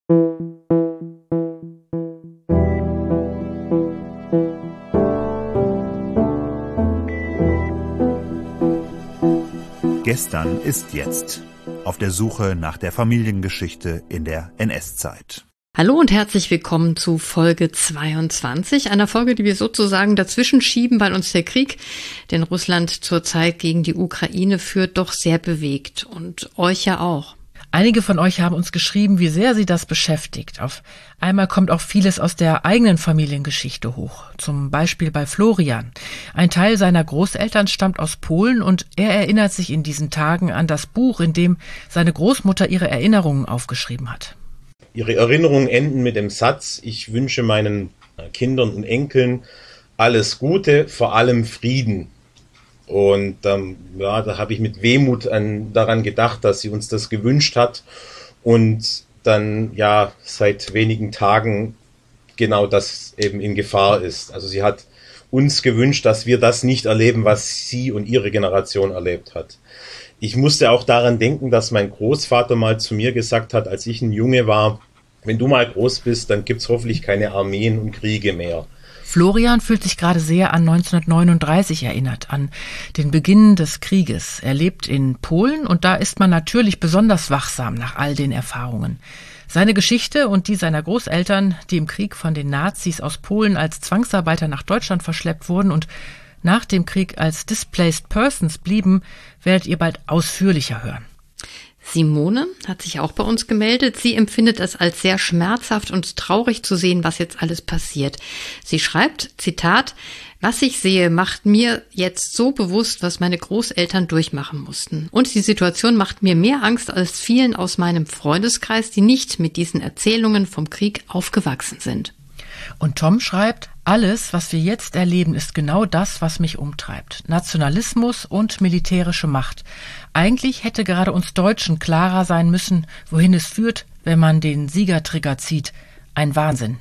Gestern ist jetzt. Auf der Suche nach der Familiengeschichte in der NS-Zeit. Hallo und herzlich willkommen zu Folge 22, einer Folge, die wir sozusagen dazwischen schieben, weil uns der Krieg, den Russland zurzeit gegen die Ukraine führt, doch sehr bewegt und euch ja auch. Einige von euch haben uns geschrieben, wie sehr sie das beschäftigt. Auf einmal kommt auch vieles aus der eigenen Familiengeschichte hoch. Zum Beispiel bei Florian. Ein Teil seiner Großeltern stammt aus Polen und er erinnert sich in diesen Tagen an das Buch, in dem seine Großmutter ihre Erinnerungen aufgeschrieben hat. Ihre Erinnerungen enden mit dem Satz: Ich wünsche meinen Kindern und Enkeln alles Gute, vor allem Frieden. Und da habe ich mit Wehmut daran gedacht, dass sie uns das gewünscht hat und dann seit wenigen Tagen genau das eben in Gefahr ist. Also sie hat uns gewünscht, dass wir das nicht erleben, was sie und ihre Generation erlebt hat. Ich musste auch daran denken, dass mein Großvater mal zu mir gesagt hat, als ich ein Junge war: Wenn du mal groß bist, dann gibt's hoffentlich keine Armeen und Kriege mehr. Florian fühlt sich gerade sehr an 1939 erinnert, an den Beginn des Krieges. Er lebt in Polen und da ist man natürlich besonders wachsam nach all den Erfahrungen. Seine Geschichte und die seiner Großeltern, die im Krieg von den Nazis aus Polen als Zwangsarbeiter nach Deutschland verschleppt wurden und nach dem Krieg als Displaced Persons blieben, werdet ihr bald ausführlicher hören. Simone hat sich auch bei uns gemeldet. Sie empfindet es als sehr schmerzhaft und traurig zu sehen, was jetzt alles passiert. Sie schreibt, Zitat: Was ich sehe, macht mir jetzt so bewusst, was meine Großeltern durchmachen mussten. Und die Situation macht mir mehr Angst als vielen aus meinem Freundeskreis, die nicht mit diesen Erzählungen vom Krieg aufgewachsen sind. Und Tom schreibt, alles, was wir jetzt erleben, ist genau das, was mich umtreibt. Nationalismus und militärische Macht. Eigentlich hätte gerade uns Deutschen klarer sein müssen, wohin es führt, wenn man den Siegertrigger zieht. Ein Wahnsinn.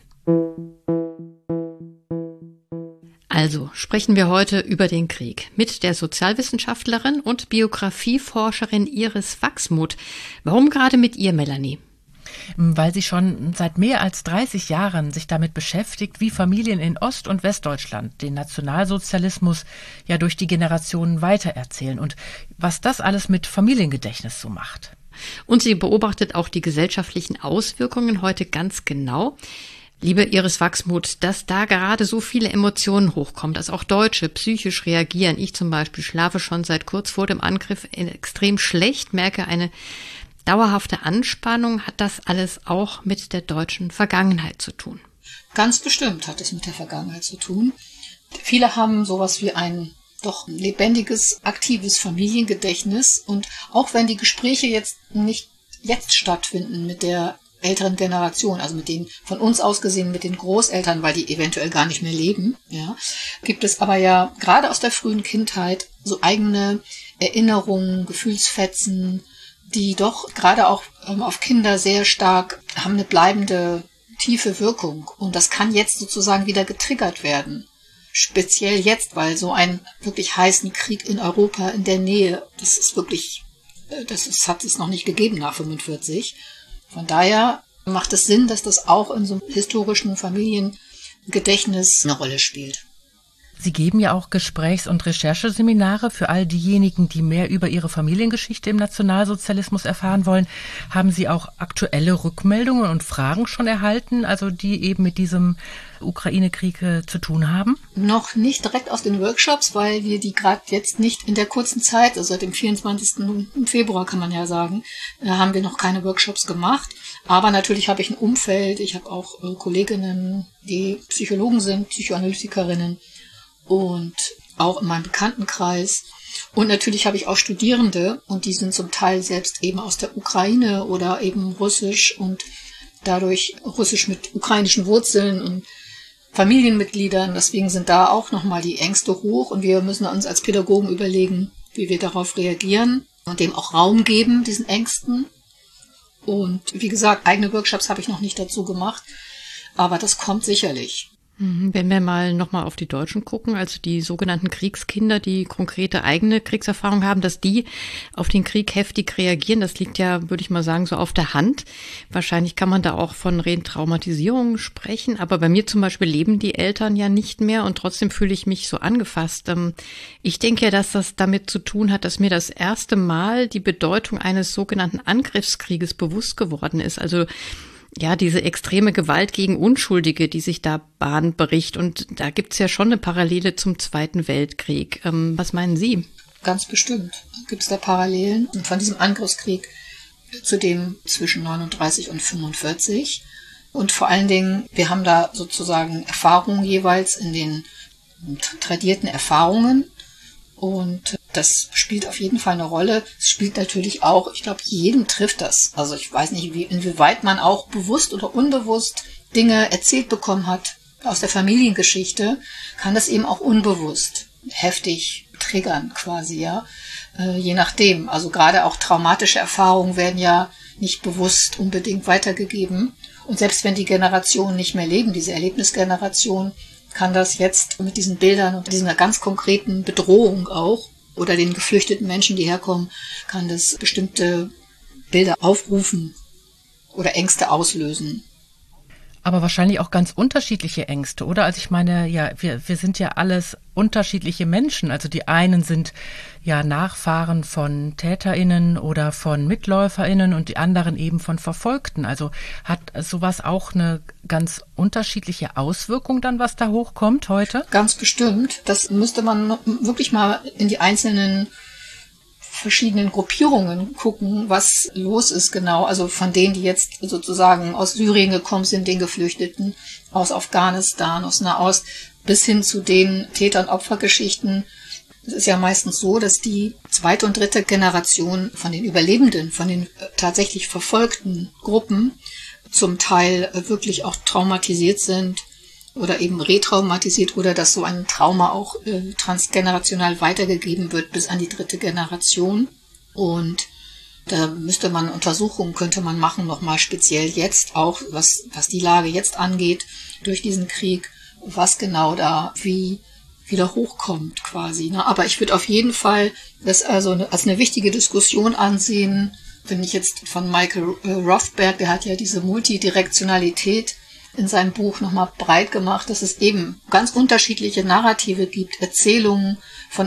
Also sprechen wir heute über den Krieg mit der Sozialwissenschaftlerin und Biografieforscherin Iris Wachsmuth. Warum gerade mit ihr, Melanie? Weil sie schon seit mehr als 30 Jahren sich damit beschäftigt, wie Familien in Ost- und Westdeutschland den Nationalsozialismus ja durch die Generationen weitererzählen und was das alles mit Familiengedächtnis so macht. Und sie beobachtet auch die gesellschaftlichen Auswirkungen heute ganz genau. Liebe Iris Wachsmuth, dass da gerade so viele Emotionen hochkommen, dass auch Deutsche psychisch reagieren. Ich zum Beispiel schlafe schon seit kurz vor dem Angriff extrem schlecht, merke eine dauerhafte Anspannung. Hat das alles auch mit der deutschen Vergangenheit zu tun? Ganz bestimmt hat es mit der Vergangenheit zu tun. Viele haben sowas wie ein doch lebendiges, aktives Familiengedächtnis. Und auch wenn die Gespräche nicht jetzt stattfinden mit der älteren Generation, also mit den von uns aus gesehen mit den Großeltern, weil die eventuell gar nicht mehr leben, gibt es aber ja gerade aus der frühen Kindheit so eigene Erinnerungen, Gefühlsfetzen, die doch gerade auch auf Kinder sehr stark haben eine bleibende, tiefe Wirkung. Und das kann jetzt sozusagen wieder getriggert werden. Speziell jetzt, weil so einen wirklich heißen Krieg in Europa in der Nähe, hat es noch nicht gegeben nach 1945. Von daher macht es Sinn, dass das auch in so einem historischen Familiengedächtnis eine Rolle spielt. Sie geben ja auch Gesprächs- und Rechercheseminare für all diejenigen, die mehr über ihre Familiengeschichte im Nationalsozialismus erfahren wollen. Haben Sie auch aktuelle Rückmeldungen und Fragen schon erhalten, also die eben mit diesem Ukraine-Krieg zu tun haben? Noch nicht direkt aus den Workshops, weil wir die gerade jetzt nicht in der kurzen Zeit, also seit dem 24. Februar kann man ja sagen, haben wir noch keine Workshops gemacht. Aber natürlich habe ich ein Umfeld, ich habe auch Kolleginnen, die Psychologen sind, Psychoanalytikerinnen, und auch in meinem Bekanntenkreis. Und natürlich habe ich auch Studierende und die sind zum Teil selbst eben aus der Ukraine oder eben russisch und dadurch russisch mit ukrainischen Wurzeln und Familienmitgliedern. Deswegen sind da auch nochmal die Ängste hoch und wir müssen uns als Pädagogen überlegen, wie wir darauf reagieren und dem auch Raum geben, diesen Ängsten. Und wie gesagt, eigene Workshops habe ich noch nicht dazu gemacht, aber das kommt sicherlich. Wenn wir mal nochmal auf die Deutschen gucken, also die sogenannten Kriegskinder, die konkrete eigene Kriegserfahrung haben, dass die auf den Krieg heftig reagieren, das liegt ja, würde ich mal sagen, so auf der Hand. Wahrscheinlich kann man da auch von Retraumatisierung sprechen, aber bei mir zum Beispiel leben die Eltern ja nicht mehr und trotzdem fühle ich mich so angefasst. Ich denke ja, dass das damit zu tun hat, dass mir das erste Mal die Bedeutung eines sogenannten Angriffskrieges bewusst geworden ist. Also ja, diese extreme Gewalt gegen Unschuldige, die sich da Bahn bricht. Und da gibt's ja schon eine Parallele zum Zweiten Weltkrieg. Was meinen Sie? Ganz bestimmt gibt's da Parallelen. Und von diesem Angriffskrieg zu dem zwischen 39 und 45. Und vor allen Dingen, wir haben da sozusagen Erfahrungen jeweils in den tradierten Erfahrungen. Und das spielt auf jeden Fall eine Rolle. Es spielt natürlich auch, ich glaube, jedem trifft das. Also ich weiß nicht, inwieweit man auch bewusst oder unbewusst Dinge erzählt bekommen hat aus der Familiengeschichte, kann das eben auch unbewusst heftig triggern quasi, ja. Je nachdem. Also gerade auch traumatische Erfahrungen werden ja nicht bewusst unbedingt weitergegeben. Und selbst wenn die Generationen nicht mehr leben, diese Erlebnisgeneration, kann das jetzt mit diesen Bildern und dieser ganz konkreten Bedrohung auch oder den geflüchteten Menschen, die herkommen, kann das bestimmte Bilder aufrufen oder Ängste auslösen. Aber wahrscheinlich auch ganz unterschiedliche Ängste, oder? Also ich meine, ja, wir sind ja alles unterschiedliche Menschen. Also die einen sind ja Nachfahren von TäterInnen oder von MitläuferInnen und die anderen eben von Verfolgten. Also hat sowas auch eine ganz unterschiedliche Auswirkung dann, was da hochkommt heute? Ganz bestimmt. Das müsste man wirklich mal in die einzelnen verschiedenen Gruppierungen gucken, was los ist genau. Also von denen, die jetzt sozusagen aus Syrien gekommen sind, den Geflüchteten, aus Afghanistan, aus Nahost, bis hin zu den Täter- und Opfergeschichten. Es ist ja meistens so, dass die zweite und dritte Generation von den Überlebenden, von den tatsächlich verfolgten Gruppen zum Teil wirklich auch traumatisiert sind oder eben retraumatisiert oder dass so ein Trauma auch transgenerational weitergegeben wird bis an die dritte Generation. Und da müsste man Untersuchungen, könnte man machen, nochmal speziell jetzt auch, was die Lage jetzt angeht durch diesen Krieg, was genau da wie wieder hochkommt quasi. Ne? Aber ich würde auf jeden Fall das also als eine wichtige Diskussion ansehen, wenn ich jetzt von Michael Rothberg, der hat ja diese Multidirektionalität in seinem Buch nochmal breit gemacht, dass es eben ganz unterschiedliche Narrative gibt, Erzählungen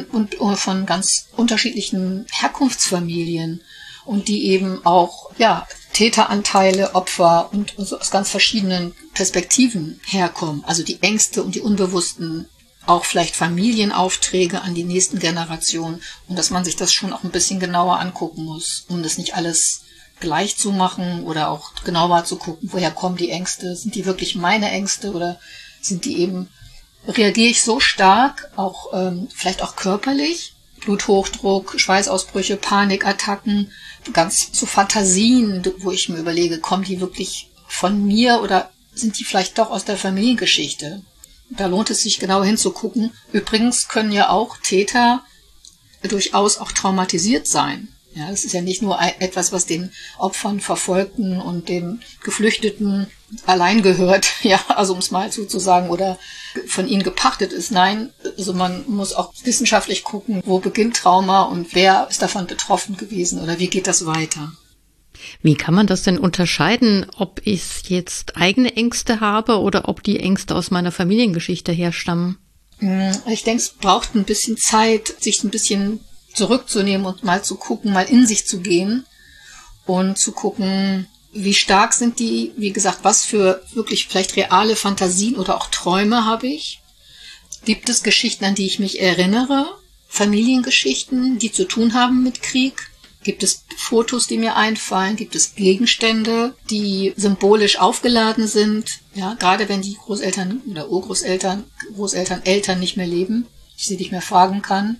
von ganz unterschiedlichen Herkunftsfamilien und die eben auch ja Täteranteile, Opfer und so aus ganz verschiedenen Perspektiven herkommen. Also die Ängste und die unbewussten, auch vielleicht Familienaufträge an die nächsten Generationen und dass man sich das schon auch ein bisschen genauer angucken muss, um das nicht alles gleich zu machen oder auch genauer zu gucken, woher kommen die Ängste, sind die wirklich meine Ängste oder sind die eben, reagiere ich so stark, auch vielleicht auch körperlich, Bluthochdruck, Schweißausbrüche, Panikattacken, ganz zu Fantasien, wo ich mir überlege, kommen die wirklich von mir oder sind die vielleicht doch aus der Familiengeschichte? Da lohnt es sich genau hinzugucken. Übrigens können ja auch Täter durchaus auch traumatisiert sein. Ja, es ist ja nicht nur etwas, was den Opfern, Verfolgten und den Geflüchteten allein gehört, ja, also um es mal so zu sagen, oder von ihnen gepachtet ist. Nein, also man muss auch wissenschaftlich gucken, wo beginnt Trauma und wer ist davon betroffen gewesen oder wie geht das weiter. Wie kann man das denn unterscheiden, ob ich jetzt eigene Ängste habe oder ob die Ängste aus meiner Familiengeschichte herstammen? Ich denke, es braucht ein bisschen Zeit, sich ein bisschen zurückzunehmen und mal zu gucken, mal in sich zu gehen und zu gucken, wie stark sind die, wie gesagt, was für wirklich vielleicht reale Fantasien oder auch Träume habe ich. Gibt es Geschichten, an die ich mich erinnere? Familiengeschichten, die zu tun haben mit Krieg? Gibt es Fotos, die mir einfallen? Gibt es Gegenstände, die symbolisch aufgeladen sind? Ja, gerade wenn die Großeltern oder Urgroßeltern, Eltern nicht mehr leben, ich sie nicht mehr fragen kann.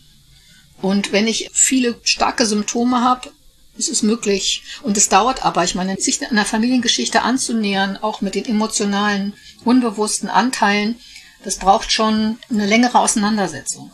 Und wenn ich viele starke Symptome habe, ist es möglich. Und es dauert aber, ich meine, sich einer Familiengeschichte anzunähern, auch mit den emotionalen, unbewussten Anteilen, das braucht schon eine längere Auseinandersetzung.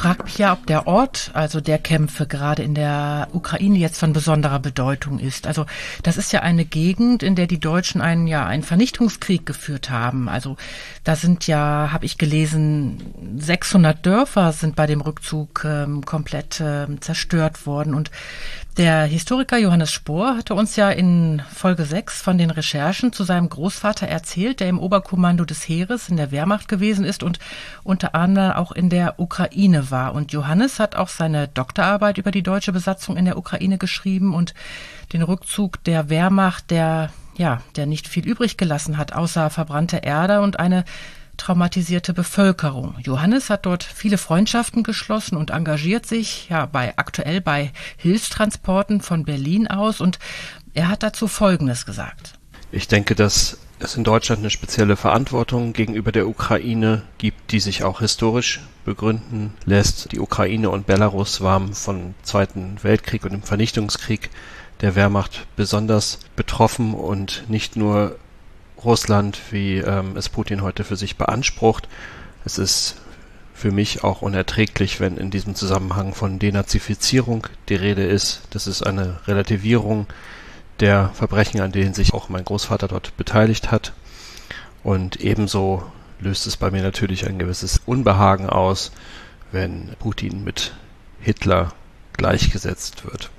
frage mich ja, ob der Ort, also der Kämpfe gerade in der Ukraine jetzt von besonderer Bedeutung ist. Also das ist ja eine Gegend, in der die Deutschen einen Vernichtungskrieg geführt haben. Also da sind ja, habe ich gelesen, 600 Dörfer sind bei dem Rückzug komplett zerstört worden. Und der Historiker Johannes Spohr hatte uns ja in Folge 6 von den Recherchen zu seinem Großvater erzählt, der im Oberkommando des Heeres in der Wehrmacht gewesen ist und unter anderem auch in der Ukraine war. Und Johannes hat auch seine Doktorarbeit über die deutsche Besatzung in der Ukraine geschrieben und den Rückzug der Wehrmacht, der nicht viel übrig gelassen hat, außer verbrannte Erde und eine traumatisierte Bevölkerung. Johannes hat dort viele Freundschaften geschlossen und engagiert sich aktuell bei Hilfstransporten von Berlin aus, und er hat dazu Folgendes gesagt. Ich denke, dass es in Deutschland eine spezielle Verantwortung gegenüber der Ukraine gibt, die sich auch historisch begründen lässt. Die Ukraine und Belarus waren vom Zweiten Weltkrieg und dem Vernichtungskrieg der Wehrmacht besonders betroffen, und nicht nur Russland, wie es Putin heute für sich beansprucht. Es ist für mich auch unerträglich, wenn in diesem Zusammenhang von Denazifizierung die Rede ist. Das ist eine Relativierung der Verbrechen, an denen sich auch mein Großvater dort beteiligt hat. Und ebenso löst es bei mir natürlich ein gewisses Unbehagen aus, wenn Putin mit Hitler gleichgesetzt wird.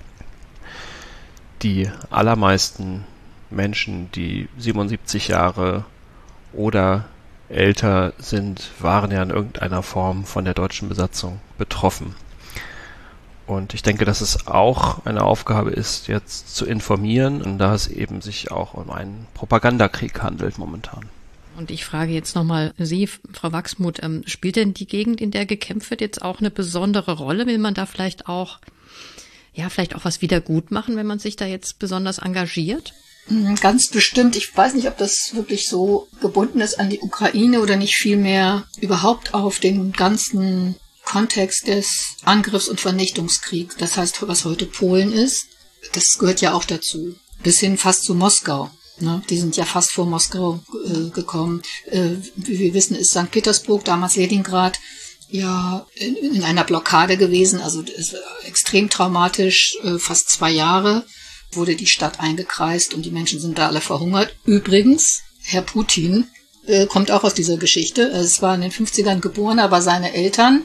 Die allermeisten Menschen, die 77 Jahre oder älter sind, waren ja in irgendeiner Form von der deutschen Besatzung betroffen. Und ich denke, dass es auch eine Aufgabe ist, jetzt zu informieren, und da es eben sich auch um einen Propagandakrieg handelt momentan. Und ich frage jetzt nochmal Sie, Frau Wachsmuth, spielt denn die Gegend, in der gekämpft wird, jetzt auch eine besondere Rolle? Will man da vielleicht auch was wieder gut machen, wenn man sich da jetzt besonders engagiert? Ganz bestimmt. Ich weiß nicht, ob das wirklich so gebunden ist an die Ukraine oder nicht vielmehr überhaupt auf den ganzen Kontext des Angriffs- und Vernichtungskriegs. Das heißt, was heute Polen ist, das gehört ja auch dazu. Bis hin fast zu Moskau. Ne? Die sind ja fast vor Moskau gekommen. Wie wir wissen, ist St. Petersburg, damals Leningrad, ja in einer Blockade gewesen. Also es war extrem traumatisch, fast 2 Jahre wurde die Stadt eingekreist und die Menschen sind da alle verhungert. Übrigens, Herr Putin kommt auch aus dieser Geschichte. Es war in den 50ern geboren, aber seine Eltern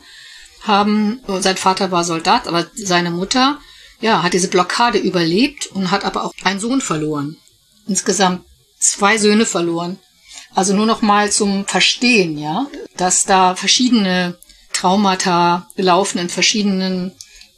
sein Vater war Soldat, aber seine Mutter, hat diese Blockade überlebt und hat aber auch einen Sohn verloren. Insgesamt 2 Söhne verloren. Also nur noch mal zum Verstehen, dass da verschiedene Traumata laufen in verschiedenen,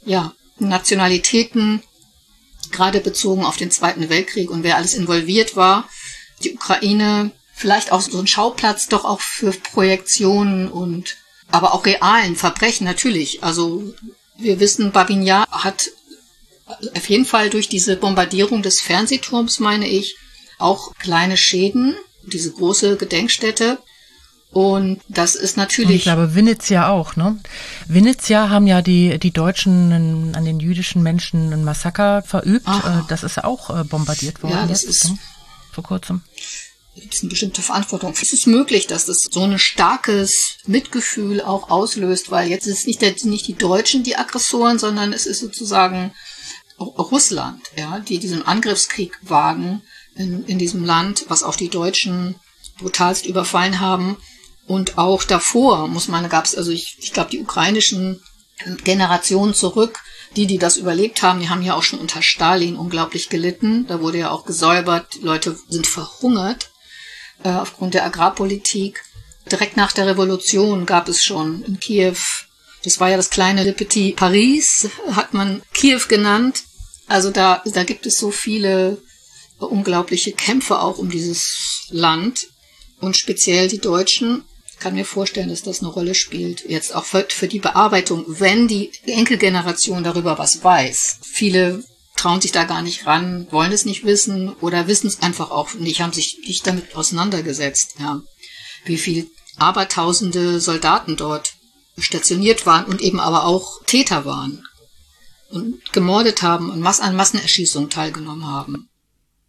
Nationalitäten, gerade bezogen auf den Zweiten Weltkrieg und wer alles involviert war. Die Ukraine, vielleicht auch so ein Schauplatz doch auch für Projektionen aber auch realen Verbrechen natürlich. Also wir wissen, Babin Jar hat auf jeden Fall durch diese Bombardierung des Fernsehturms, meine ich, auch kleine Schäden, diese große Gedenkstätte. Und das ist natürlich... Und ich glaube, Vinnytsia auch, ne? Vinnytsia haben ja die Deutschen an den jüdischen Menschen ein Massaker verübt. Aha. Das ist auch bombardiert worden. Ja, das ist vor kurzem. Gibt es eine bestimmte Verantwortung. Es ist möglich, dass das so ein starkes Mitgefühl auch auslöst, weil jetzt ist es nicht die Deutschen die Aggressoren, sondern es ist sozusagen Russland, die diesen Angriffskrieg wagen in diesem Land, was auch die Deutschen brutalst überfallen haben. Und auch davor ich glaube, die ukrainischen Generationen zurück, die das überlebt haben, die haben ja auch schon unter Stalin unglaublich gelitten. Da wurde ja auch gesäubert, die Leute sind verhungert aufgrund der Agrarpolitik. Direkt nach der Revolution gab es schon in Kiew, das war ja das kleine Le Petit Paris, hat man Kiew genannt. Also da gibt es so viele unglaubliche Kämpfe auch um dieses Land. Und speziell die Deutschen, ich kann mir vorstellen, dass das eine Rolle spielt. Jetzt auch für die Bearbeitung, wenn die Enkelgeneration darüber was weiß. Viele trauen sich da gar nicht ran, wollen es nicht wissen oder wissen es einfach auch nicht, haben sich nicht damit auseinandergesetzt. Ja. Wie viel Abertausende Soldaten dort stationiert waren und eben aber auch Täter waren und gemordet haben und an Massenerschießungen teilgenommen haben.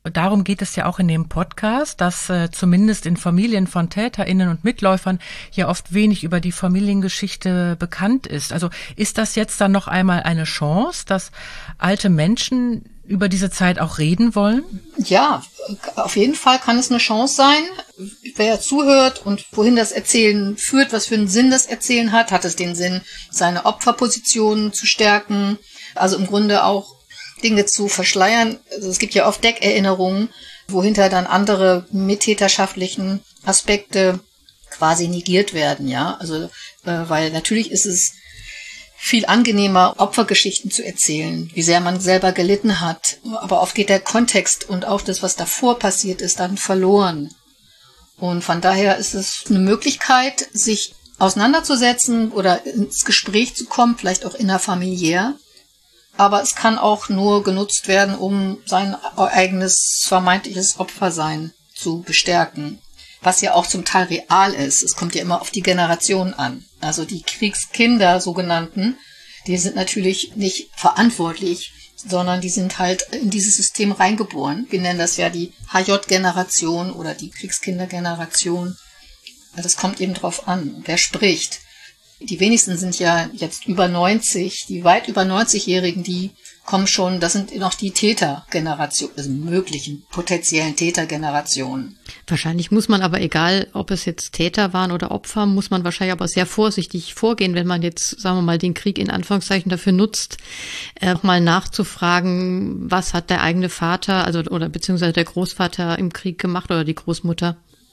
darum geht es ja auch in dem Podcast, dass zumindest in Familien von TäterInnen und Mitläufern ja oft wenig über die Familiengeschichte bekannt ist. Also ist das jetzt dann noch einmal eine Chance, dass alte Menschen über diese Zeit auch reden wollen? Ja, auf jeden Fall kann es eine Chance sein. Wer zuhört und wohin das Erzählen führt, was für einen Sinn das Erzählen hat es den Sinn, seine Opferpositionen zu stärken, also im Grunde auch Dinge zu verschleiern. Also es gibt ja oft Deckerinnerungen, wohinter dann andere mittäterschaftlichen Aspekte quasi negiert werden, ja. Also, weil natürlich ist es viel angenehmer, Opfergeschichten zu erzählen, wie sehr man selber gelitten hat. Aber oft geht der Kontext und auch das, was davor passiert ist, dann verloren. Und von daher ist es eine Möglichkeit, sich auseinanderzusetzen oder ins Gespräch zu kommen, vielleicht auch innerfamiliär. Aber es kann auch nur genutzt werden, um sein eigenes vermeintliches Opfersein zu bestärken. Was ja auch zum Teil real ist. Es kommt ja immer auf die Generation an. Also die Kriegskinder, sogenannten, die sind natürlich nicht verantwortlich, sondern die sind halt in dieses System reingeboren. Wir nennen das ja die HJ-Generation oder die Kriegskindergeneration. Das kommt eben drauf an, wer spricht. Die wenigsten sind ja jetzt über 90, die weit über 90-Jährigen, die kommen schon, das sind noch die Tätergeneration, also möglichen potenziellen Tätergenerationen. Wahrscheinlich muss man aber, egal ob es jetzt Täter waren oder Opfer, muss man wahrscheinlich aber sehr vorsichtig vorgehen, wenn man jetzt, sagen wir mal, den Krieg in Anführungszeichen dafür nutzt, mal nachzufragen, was hat der eigene Vater, also oder beziehungsweise der Großvater im Krieg gemacht oder die Großmutter.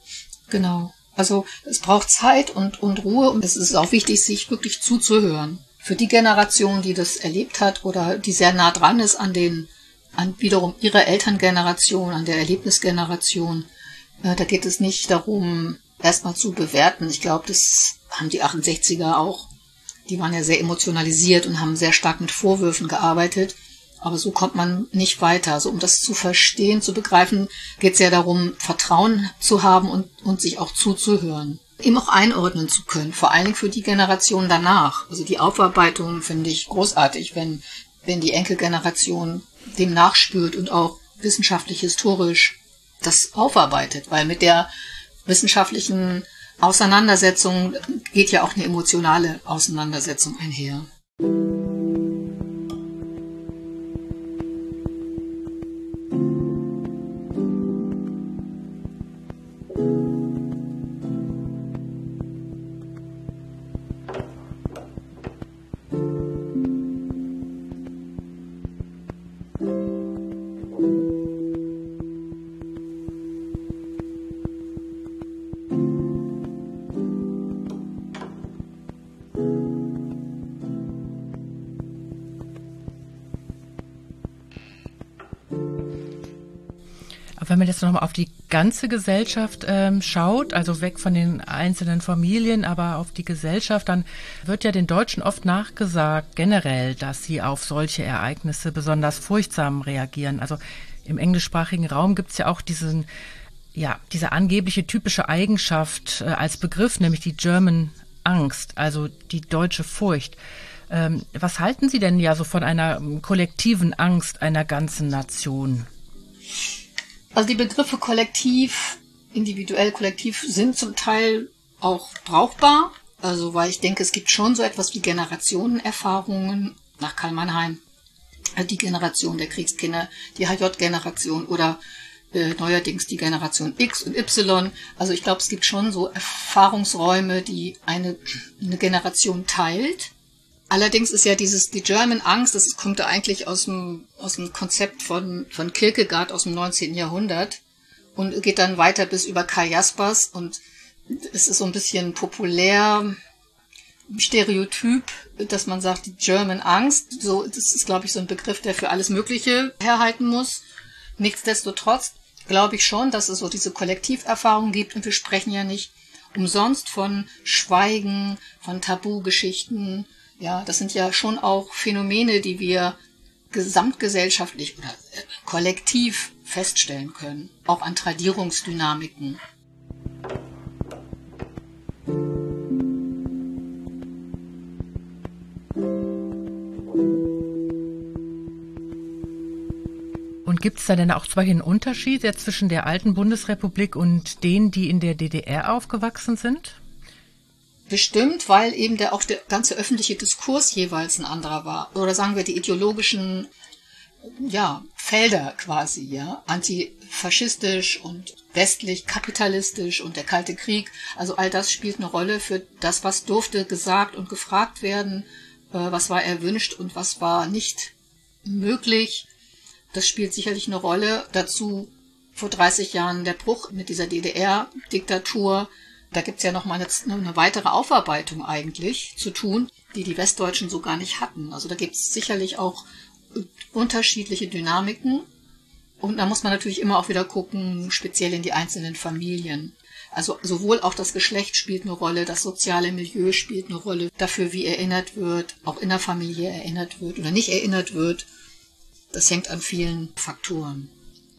Genau. Also es braucht Zeit und Ruhe und es ist auch wichtig, sich wirklich zuzuhören. Für die Generation, die das erlebt hat oder die sehr nah dran ist an wiederum ihrer Elterngeneration, an der Erlebnisgeneration, da geht es nicht darum, erstmal zu bewerten. Ich glaube, das haben die 68er auch. Die waren ja sehr emotionalisiert und haben sehr stark mit Vorwürfen gearbeitet. Aber so kommt man nicht weiter. Also um das zu verstehen, zu begreifen, geht es ja darum, Vertrauen zu haben und sich auch zuzuhören. Eben auch einordnen zu können, vor allen Dingen für die Generation danach. Also die Aufarbeitung finde ich großartig, wenn die Enkelgeneration dem nachspürt und auch wissenschaftlich, historisch das aufarbeitet. Weil mit der wissenschaftlichen Auseinandersetzung geht ja auch eine emotionale Auseinandersetzung einher. Wenn man jetzt nochmal auf die ganze Gesellschaft schaut, also weg von den einzelnen Familien, aber auf die Gesellschaft, dann wird ja den Deutschen oft nachgesagt, generell, dass sie auf solche Ereignisse besonders furchtsam reagieren. Also im englischsprachigen Raum gibt's ja auch diese angebliche typische Eigenschaft als Begriff, nämlich die German Angst, also die deutsche Furcht. Was halten Sie denn ja so von einer kollektiven Angst einer ganzen Nation? Also die Begriffe kollektiv, individuell, kollektiv sind zum Teil auch brauchbar. Also weil ich denke, es gibt schon so etwas wie Generationenerfahrungen nach Karl Mannheim. Die Generation der Kriegskinder, die HJ-Generation oder neuerdings die Generation X und Y. Also ich glaube, es gibt schon so Erfahrungsräume, die eine Generation teilt. Allerdings ist ja die German Angst, das kommt ja eigentlich aus dem Konzept von Kierkegaard aus dem 19. Jahrhundert und geht dann weiter bis über Karl Jaspers und es ist so ein bisschen populär, Stereotyp, dass man sagt, die German Angst, so, das ist, glaube ich, so ein Begriff, der für alles Mögliche herhalten muss. Nichtsdestotrotz glaube ich schon, dass es so diese Kollektiverfahrung gibt und wir sprechen ja nicht umsonst von Schweigen, von Tabugeschichten. Ja, das sind ja schon auch Phänomene, die wir gesamtgesellschaftlich oder kollektiv feststellen können, auch an Tradierungsdynamiken. Und Gibt es da denn auch zum Beispiel einen Unterschied jetzt zwischen der alten Bundesrepublik und denen, die in der DDR aufgewachsen sind? Bestimmt, weil eben auch der ganze öffentliche Diskurs jeweils ein anderer war. Oder sagen wir die ideologischen Felder quasi, ja, antifaschistisch und westlich kapitalistisch und der Kalte Krieg. Also all das spielt eine Rolle für das, was durfte gesagt und gefragt werden, was war erwünscht und was war nicht möglich. Das spielt sicherlich eine Rolle. Dazu vor 30 Jahren der Bruch mit dieser DDR-Diktatur. Da gibt's ja noch mal eine weitere Aufarbeitung eigentlich zu tun, die Westdeutschen so gar nicht hatten. Also da gibt's sicherlich auch unterschiedliche Dynamiken. Und da muss man natürlich immer auch wieder gucken, speziell in die einzelnen Familien. Also sowohl auch das Geschlecht spielt eine Rolle, das soziale Milieu spielt eine Rolle dafür, wie erinnert wird, auch in der Familie erinnert wird oder nicht erinnert wird. Das hängt an vielen Faktoren.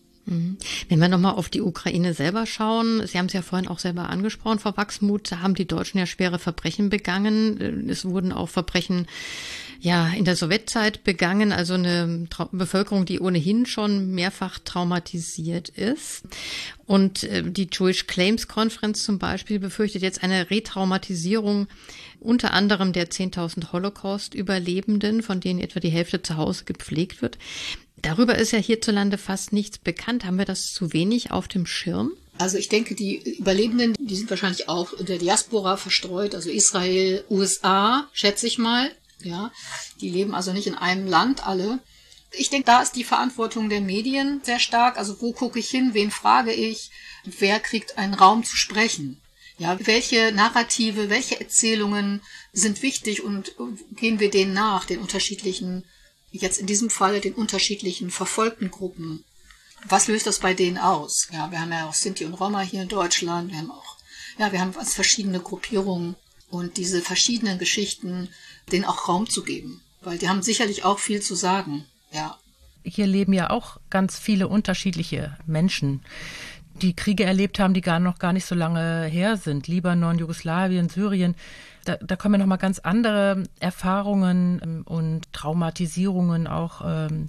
Wenn wir nochmal auf die Ukraine selber schauen, Sie haben es ja vorhin auch selber angesprochen, Frau Wachsmuth, da haben die Deutschen ja schwere Verbrechen begangen. Es wurden auch Verbrechen in der Sowjetzeit begangen, also eine Bevölkerung, die ohnehin schon mehrfach traumatisiert ist. Und die Jewish Claims Conference zum Beispiel befürchtet jetzt eine Retraumatisierung unter anderem der 10.000 Holocaust-Überlebenden, von denen etwa die Hälfte zu Hause gepflegt wird. Darüber ist ja hierzulande fast nichts bekannt. Haben wir das zu wenig auf dem Schirm? Also ich denke, die Überlebenden, die sind wahrscheinlich auch in der Diaspora verstreut, also Israel, USA, schätze ich mal. Ja, die leben also nicht in einem Land alle. Ich denke, da ist die Verantwortung der Medien sehr stark. Also wo gucke ich hin, wen frage ich, wer kriegt einen Raum zu sprechen? Ja, welche Narrative, welche Erzählungen sind wichtig und gehen wir denen nach, den unterschiedlichen, jetzt in diesem Fall den unterschiedlichen verfolgten Gruppen? Was löst das bei denen aus? Ja, wir haben ja auch Sinti und Roma hier in Deutschland, wir haben verschiedene Gruppierungen und diese verschiedenen Geschichten, denen auch Raum zu geben, weil die haben sicherlich auch viel zu sagen, ja. Hier leben ja auch ganz viele unterschiedliche Menschen, die Kriege erlebt haben, die noch gar nicht so lange her sind. Libanon, Jugoslawien, Syrien. Da kommen ja nochmal ganz andere Erfahrungen und Traumatisierungen auch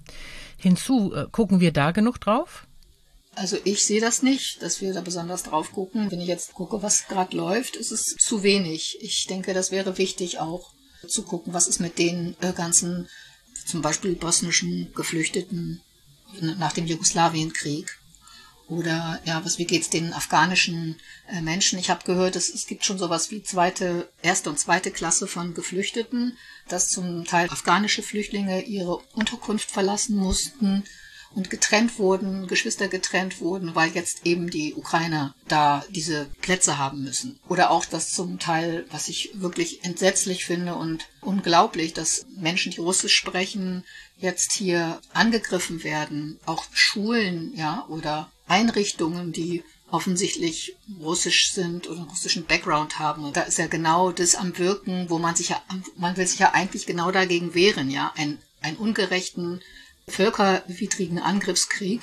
hinzu. Gucken wir da genug drauf? Also ich sehe das nicht, dass wir da besonders drauf gucken. Wenn ich jetzt gucke, was gerade läuft, ist es zu wenig. Ich denke, das wäre wichtig auch zu gucken, was ist mit den ganzen, zum Beispiel bosnischen Geflüchteten nach dem Jugoslawienkrieg. Oder wie geht's den afghanischen Menschen? Ich habe gehört, es gibt schon sowas wie erste und zweite Klasse von Geflüchteten, dass zum Teil afghanische Flüchtlinge ihre Unterkunft verlassen mussten und Geschwister getrennt wurden, weil jetzt eben die Ukrainer da diese Plätze haben müssen. Oder auch das zum Teil, was ich wirklich entsetzlich finde und unglaublich, dass Menschen, die Russisch sprechen, jetzt hier angegriffen werden. Auch Schulen, oder Einrichtungen, die offensichtlich russisch sind oder einen russischen Background haben. Und da ist ja genau das am Wirken, wo man will sich ja eigentlich genau dagegen wehren, einen ungerechten, völkerwidrigen Angriffskrieg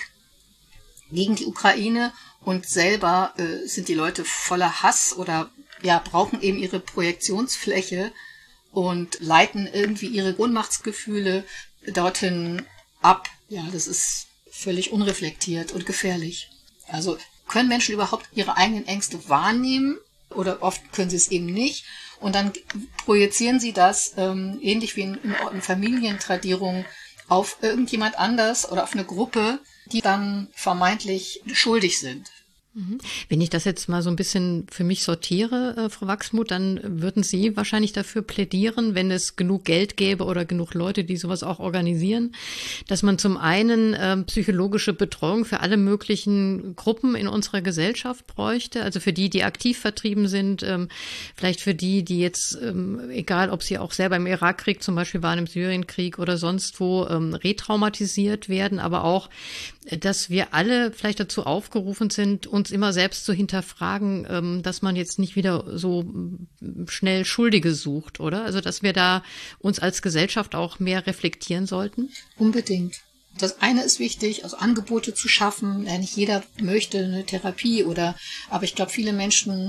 gegen die Ukraine, und selber sind die Leute voller Hass oder brauchen eben ihre Projektionsfläche und leiten irgendwie ihre Ohnmachtsgefühle dorthin ab. Ja, das ist völlig unreflektiert und gefährlich. Also können Menschen überhaupt ihre eigenen Ängste wahrnehmen oder oft können sie es eben nicht, und dann projizieren sie das ähnlich wie in Familientradierungen auf irgendjemand anders oder auf eine Gruppe, die dann vermeintlich schuldig sind. Wenn ich das jetzt mal so ein bisschen für mich sortiere, Frau Wachsmuth, dann würden Sie wahrscheinlich dafür plädieren, wenn es genug Geld gäbe oder genug Leute, die sowas auch organisieren, dass man zum einen psychologische Betreuung für alle möglichen Gruppen in unserer Gesellschaft bräuchte, also für die aktiv vertrieben sind, vielleicht für die jetzt, egal ob sie auch selber im Irakkrieg zum Beispiel waren, im Syrienkrieg oder sonst wo, retraumatisiert werden, aber auch, dass wir alle vielleicht dazu aufgerufen sind, uns immer selbst zu hinterfragen, dass man jetzt nicht wieder so schnell Schuldige sucht, oder? Also, dass wir da uns als Gesellschaft auch mehr reflektieren sollten? Unbedingt. Das eine ist wichtig, also Angebote zu schaffen. Nicht jeder möchte eine Therapie aber ich glaube, viele Menschen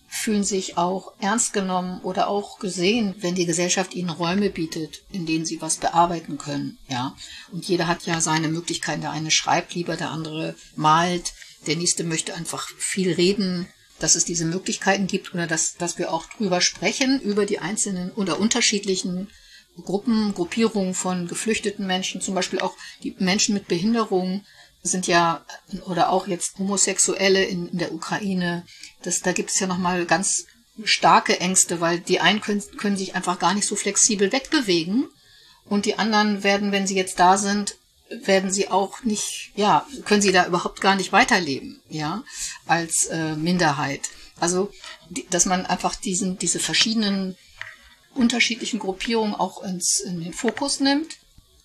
fühlen sich auch ernst genommen oder auch gesehen, wenn die Gesellschaft ihnen Räume bietet, in denen sie was bearbeiten können, ja. Und jeder hat ja seine Möglichkeiten. Der eine schreibt lieber, der andere malt, der nächste möchte einfach viel reden, dass es diese Möglichkeiten gibt oder dass wir auch drüber sprechen, über die einzelnen oder unterschiedlichen Gruppierungen von geflüchteten Menschen, zum Beispiel auch die Menschen mit Behinderung sind ja, oder auch jetzt Homosexuelle in der Ukraine, da gibt es ja nochmal ganz starke Ängste, weil die einen können sich einfach gar nicht so flexibel wegbewegen und die anderen werden, wenn sie jetzt da sind, werden sie auch nicht, ja, können sie da überhaupt gar nicht weiterleben, ja, als Minderheit. Also, dass man einfach diese verschiedenen unterschiedlichen Gruppierungen auch in den Fokus nimmt.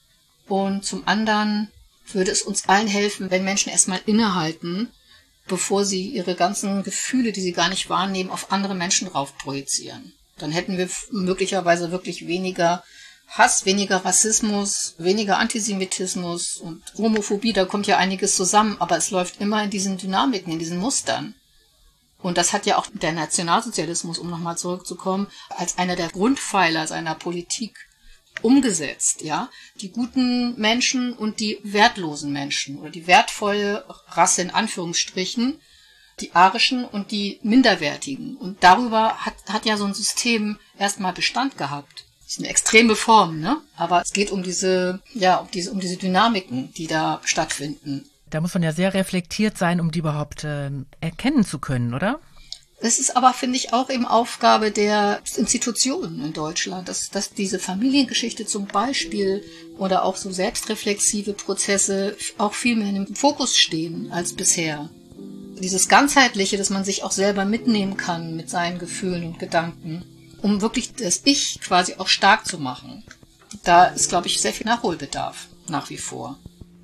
Und zum anderen würde es uns allen helfen, wenn Menschen erstmal innehalten, bevor sie ihre ganzen Gefühle, die sie gar nicht wahrnehmen, auf andere Menschen drauf projizieren. Dann hätten wir möglicherweise wirklich weniger Hass, weniger Rassismus, weniger Antisemitismus und Homophobie, da kommt ja einiges zusammen, aber es läuft immer in diesen Dynamiken, in diesen Mustern. Und das hat ja auch der Nationalsozialismus, um nochmal zurückzukommen, als einer der Grundpfeiler seiner Politik umgesetzt, ja. Die guten Menschen und die wertlosen Menschen oder die wertvolle Rasse in Anführungsstrichen, die Arischen und die Minderwertigen. Und darüber hat ja so ein System erstmal Bestand gehabt. Das ist eine extreme Form, ne? Aber es geht um diese Dynamiken, die da stattfinden. Da muss man ja sehr reflektiert sein, um die überhaupt erkennen zu können, oder? Das ist aber, finde ich, auch eben Aufgabe der Institutionen in Deutschland, dass diese Familiengeschichte zum Beispiel oder auch so selbstreflexive Prozesse auch viel mehr im Fokus stehen als bisher. Dieses Ganzheitliche, dass man sich auch selber mitnehmen kann mit seinen Gefühlen und Gedanken, um wirklich das Ich quasi auch stark zu machen. Da ist, glaube ich, sehr viel Nachholbedarf nach wie vor.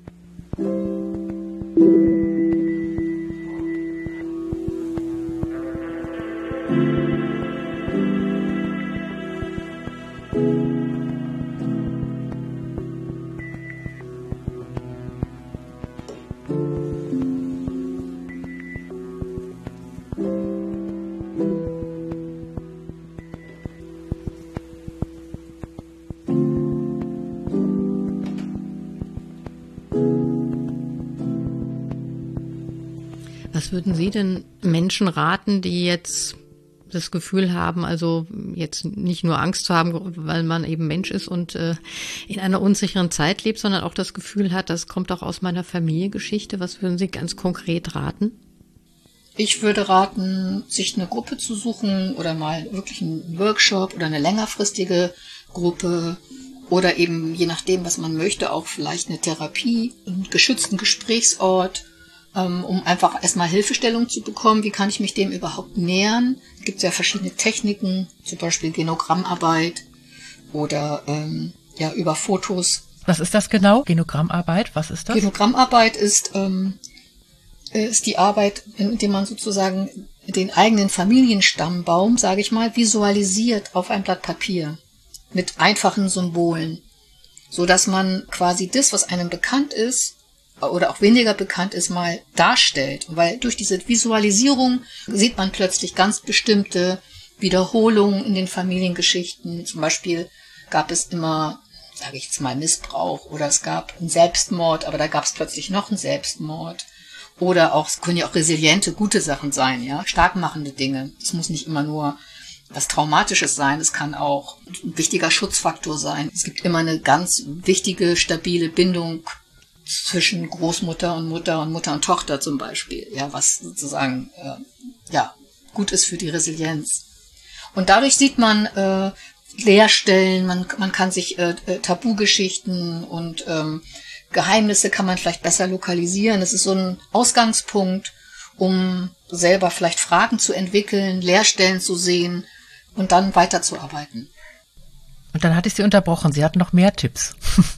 Was würden Sie denn Menschen raten, die jetzt das Gefühl haben, also jetzt nicht nur Angst zu haben, weil man eben Mensch ist und in einer unsicheren Zeit lebt, sondern auch das Gefühl hat, das kommt auch aus meiner Familiengeschichte. Was würden Sie ganz konkret raten? Ich würde raten, sich eine Gruppe zu suchen oder mal wirklich einen Workshop oder eine längerfristige Gruppe oder eben, je nachdem, was man möchte, auch vielleicht eine Therapie, einen geschützten Gesprächsort, um einfach erstmal Hilfestellung zu bekommen. Wie kann ich mich dem überhaupt nähern? Es gibt ja verschiedene Techniken, zum Beispiel Genogrammarbeit oder über Fotos. Was ist das genau? Genogrammarbeit, was ist das? Genogrammarbeit ist die Arbeit, in der man sozusagen den eigenen Familienstammbaum, sage ich mal, visualisiert auf ein Blatt Papier mit einfachen Symbolen, so dass man quasi das, was einem bekannt ist, oder auch weniger bekannt ist, mal darstellt. Weil durch diese Visualisierung sieht man plötzlich ganz bestimmte Wiederholungen in den Familiengeschichten. Zum Beispiel gab es immer, sage ich jetzt mal, Missbrauch oder es gab einen Selbstmord, aber da gab es plötzlich noch einen Selbstmord. Oder auch, es können ja auch resiliente, gute Sachen sein, ja, starkmachende Dinge. Es muss nicht immer nur was Traumatisches sein, es kann auch ein wichtiger Schutzfaktor sein. Es gibt immer eine ganz wichtige, stabile Bindung zwischen Großmutter und Mutter und Mutter und Tochter zum Beispiel, ja, was sozusagen gut ist für die Resilienz. Und dadurch sieht man Leerstellen, man kann sich Tabugeschichten und Geheimnisse kann man vielleicht besser lokalisieren. Es ist so ein Ausgangspunkt, um selber vielleicht Fragen zu entwickeln, Leerstellen zu sehen und dann weiterzuarbeiten. Und dann hatte ich Sie unterbrochen. Sie hatten noch mehr Tipps.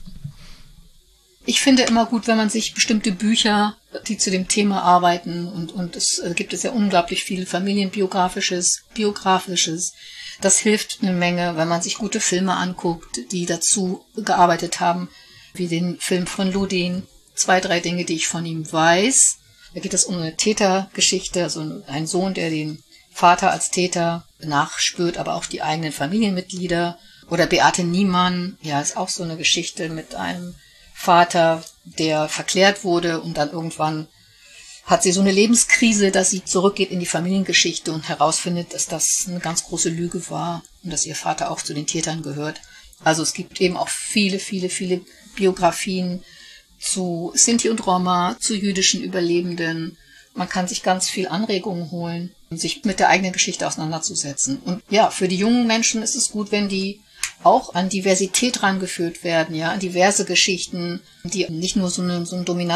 Ich finde immer gut, wenn man sich bestimmte Bücher, die zu dem Thema arbeiten, und es gibt es ja unglaublich viel Familienbiografisches, Biografisches. Das hilft eine Menge, wenn man sich gute Filme anguckt, die dazu gearbeitet haben, wie den Film von Ludin, 2, 3 Dinge, die ich von ihm weiß. Da geht es um eine Tätergeschichte, also ein Sohn, der den Vater als Täter nachspürt, aber auch die eigenen Familienmitglieder. Oder Beate Niemann, ja, ist auch so eine Geschichte mit einem Vater, der verklärt wurde und dann irgendwann hat sie so eine Lebenskrise, dass sie zurückgeht in die Familiengeschichte und herausfindet, dass das eine ganz große Lüge war und dass ihr Vater auch zu den Tätern gehört. Also es gibt eben auch viele Biografien zu Sinti und Roma, zu jüdischen Überlebenden. Man kann sich ganz viel Anregungen holen, um sich mit der eigenen Geschichte auseinanderzusetzen. Und ja, für die jungen Menschen ist es gut, wenn die auch an Diversität rangeführt werden, ja, an diverse Geschichten, die nicht nur so ein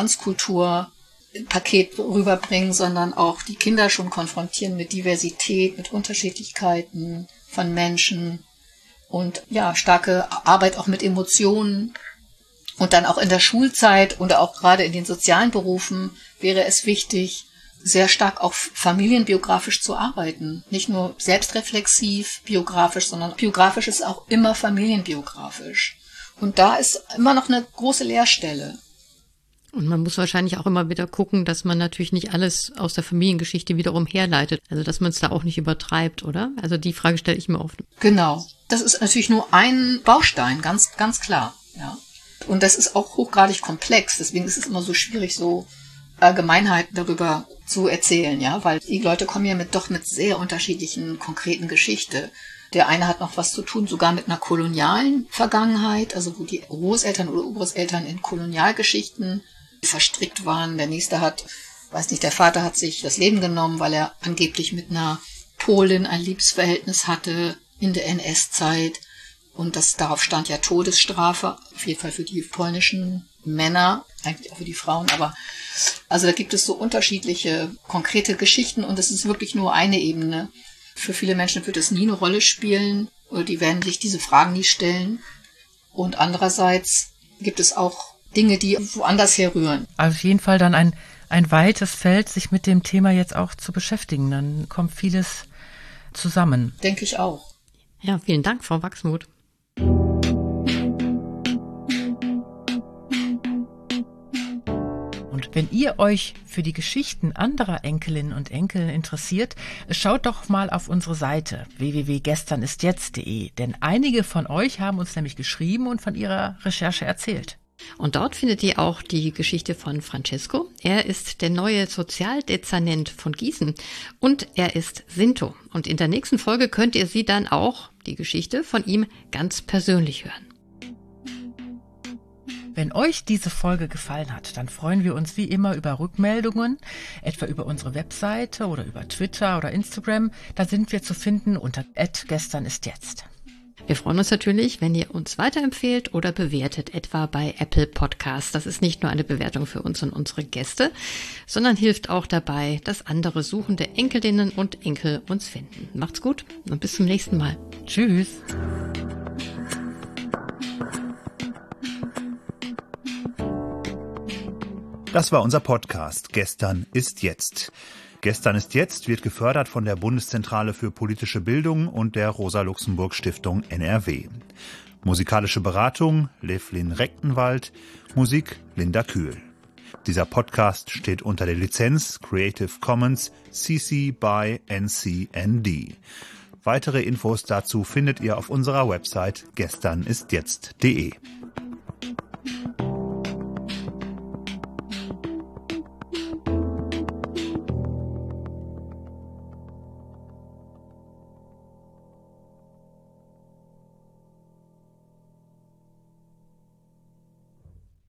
Dominanzkultur-Paket rüberbringen, sondern auch die Kinder schon konfrontieren mit Diversität, mit Unterschiedlichkeiten von Menschen und ja, starke Arbeit auch mit Emotionen. Und dann auch in der Schulzeit oder auch gerade in den sozialen Berufen wäre es wichtig, sehr stark auch familienbiografisch zu arbeiten. Nicht nur selbstreflexiv, biografisch, sondern biografisch ist auch immer familienbiografisch. Und da ist immer noch eine große Leerstelle. Und man muss wahrscheinlich auch immer wieder gucken, dass man natürlich nicht alles aus der Familiengeschichte wiederum herleitet. Also dass man es da auch nicht übertreibt, oder? Also die Frage stelle ich mir oft. Genau. Das ist natürlich nur ein Baustein, ganz klar. Ja. Und das ist auch hochgradig komplex. Deswegen ist es immer so schwierig, so Allgemeinheiten darüber zu erzählen, ja, weil die Leute kommen ja mit sehr unterschiedlichen konkreten Geschichten. Der eine hat noch was zu tun, sogar mit einer kolonialen Vergangenheit, also wo die Großeltern oder Urgroßeltern in Kolonialgeschichten verstrickt waren. Der nächste der Vater hat sich das Leben genommen, weil er angeblich mit einer Polin ein Liebesverhältnis hatte in der NS-Zeit. Und darauf stand ja Todesstrafe, auf jeden Fall für die polnischen Männer, eigentlich auch für die Frauen, aber also da gibt es so unterschiedliche konkrete Geschichten und es ist wirklich nur eine Ebene. Für viele Menschen wird es nie eine Rolle spielen oder die werden sich diese Fragen nie stellen. Und andererseits gibt es auch Dinge, die woanders herrühren. Also auf jeden Fall dann ein weites Feld, sich mit dem Thema jetzt auch zu beschäftigen. Dann kommt vieles zusammen. Denke ich auch. Ja, vielen Dank, Frau Wachsmuth. Wenn ihr euch für die Geschichten anderer Enkelinnen und Enkel interessiert, schaut doch mal auf unsere Seite www.gesternistjetzt.de, denn einige von euch haben uns nämlich geschrieben und von ihrer Recherche erzählt. Und dort findet ihr auch die Geschichte von Francesco. Er ist der neue Sozialdezernent von Gießen und er ist Sinto. Und in der nächsten Folge könnt ihr sie dann auch, die Geschichte von ihm, ganz persönlich hören. Wenn euch diese Folge gefallen hat, dann freuen wir uns wie immer über Rückmeldungen, etwa über unsere Webseite oder über Twitter oder Instagram. Da sind wir zu finden unter @gesternistjetzt. Wir freuen uns natürlich, wenn ihr uns weiterempfehlt oder bewertet, etwa bei Apple Podcasts. Das ist nicht nur eine Bewertung für uns und unsere Gäste, sondern hilft auch dabei, dass andere suchende Enkelinnen und Enkel uns finden. Macht's gut und bis zum nächsten Mal. Tschüss. Das war unser Podcast Gestern ist jetzt. Gestern ist jetzt wird gefördert von der Bundeszentrale für politische Bildung und der Rosa-Luxemburg-Stiftung NRW. Musikalische Beratung Levlin Rechtenwald, Musik Linda Kühl. Dieser Podcast steht unter der Lizenz Creative Commons CC by NC-ND. Weitere Infos dazu findet ihr auf unserer Website gesternistjetzt.de.